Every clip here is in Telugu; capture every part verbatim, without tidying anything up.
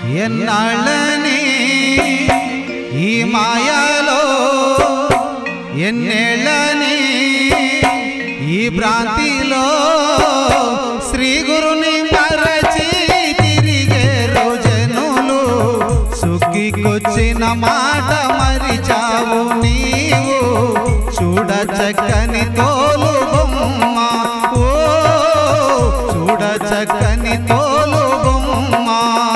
ఎన్నాళ్ళని ఈ మాయలో ఎన్నేళ్ళని ఈ భ్రాంతిలో శ్రీ గురుని మరచి తిరిగే రోజనులు సుఖికొచ్చిన మాట మరిచావు నీవు చూడ చక్కని తోలు బొమ్మ ఓ చూడ చక్కని తోలు బొమ్మ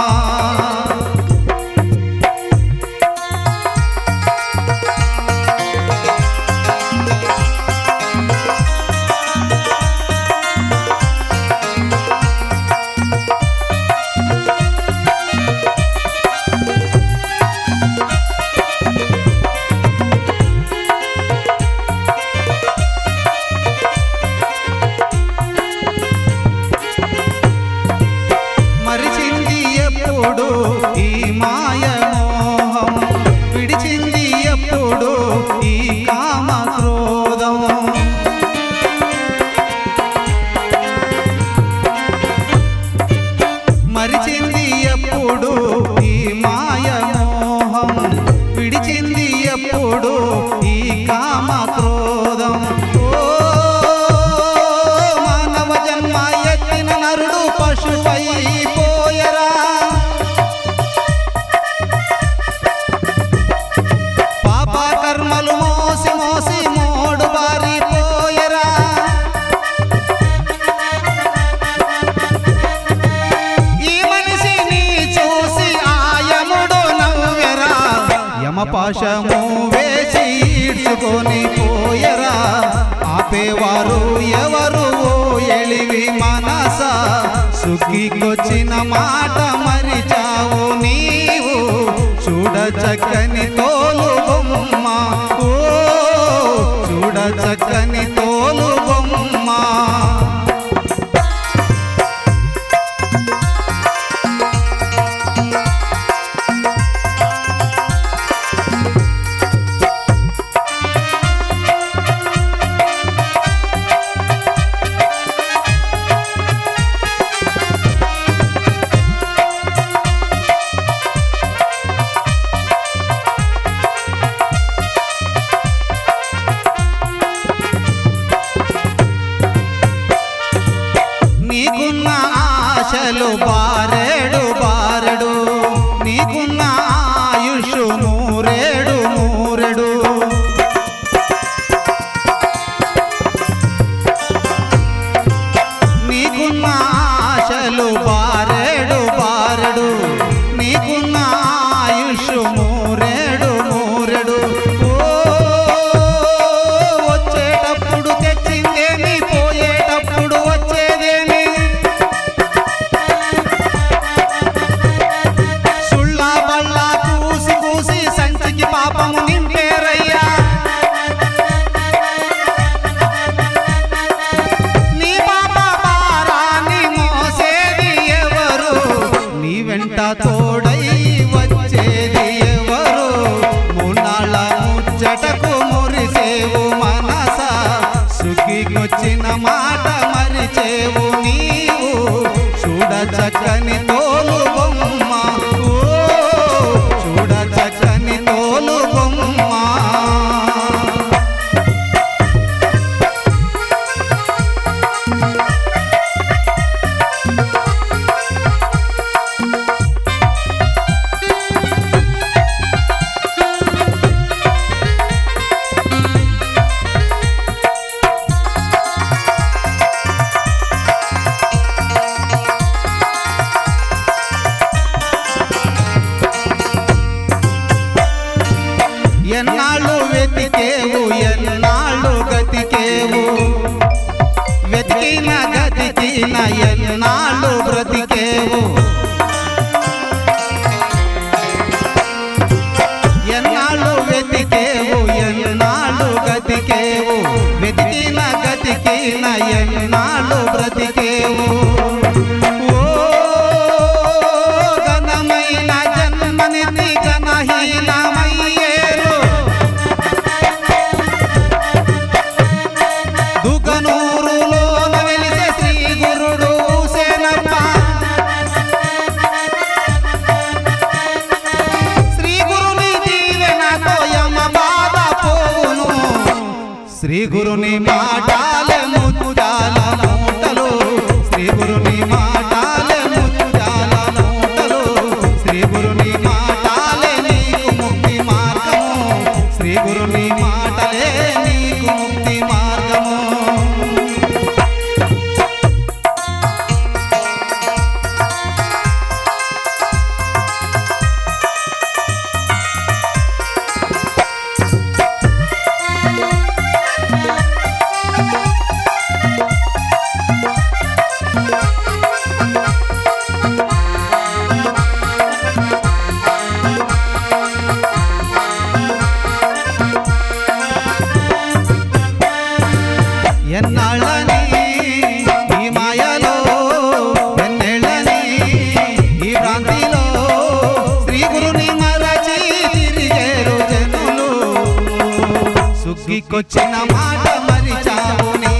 ఈ మాయ మోహం విడిచింది ఎప్పుడు ఈ కామ క్రోధం మరిచింది ఎప్పుడు ఈ మాయ మోహం విడిచింది ఎప్పుడు ఈ కామ క్రోధం ఓ మానవ జన్మ ఎత్తిన నరుడు పశువై పోయరా కర్మలు మోసి మోసి మోడు బారిపోయరా ఈ మనిషిని చూసి ఆయముడు నవ్వెరా యమపాశము వేసి ఈడ్చుకొని పోయరా ఆపేవారు ఎవరు ఓ ఎలివి మనస సుఖికొచ్చిన మాట మరిచావు నీవు చూడ చక్కని తోలు బొమ్మ ఓ చూడ చక్కని తోలు బొమ్మ నీకున్న ఆశలు బారెడు బారెడు నీకున్న ఆయుష్ నూరేడు నూరెడు నీకున్న ఆశలు బారెడు బారెడు నీకున్న ఆయుష్ నూరేడు నూరెడు వచ్చేటప్పుడు తెచ్చిందేమి పోయేటప్పుడు వచ్చేదేమి సుళ్ళ బళ్ళ కూసి కూసి సంచికి పాపము నింపేరయ్యా నీ పాప భారాన్ని మోసేది ఎవరు నీ వెంట తోడై వచ్చేది ఎవరు మూనాళ్ళ ముచ్చటకు మురిసేవు మనస సుఖికొచ్చిన మాట మరిచేవు నీవు చూడ చక్కని తోలు బొమ్మ ఓ చూడ చక్కని తోలు బొమ్మ ఎన్నాళ్ళు వెతికేవు ఎన్నాళ్ళు గతికేవు వెతికిన గతికిన ఎన్నాళ్ళు బ్రతికేవు ఎన్నాళ్ళు వెతికేవు ఎన్నాళ్ళు గతికేవు వెతికిన గతికిన ఎన్నాళ్ళు బ్రతికేవు ఓ ఘనమైన జన్మనిధి ఘనహీనమయ్యేరు దుఃఖనూరులోన వెలిసే శ్రీ గురుడు సేనప్ప గురుని మాటలే ముత్యాల మూటలు శ్రీ గురుని మాటలే ముత్యాల మూటలు శ్రీ గురుని మాటలే నీకు ముక్తి మార్గము శ్రీ గురుని మాటలే నీకు ముక్తి మార్గము ఎన్నాళ్ళని ఈ మాయలో ఎన్నేళ్ళని ఈ భ్రాంతిలో శ్రీ గురుని మరచి తిరిగేరు జనులు సుగ్గికొచ్చిన మాట మరిచావు నీ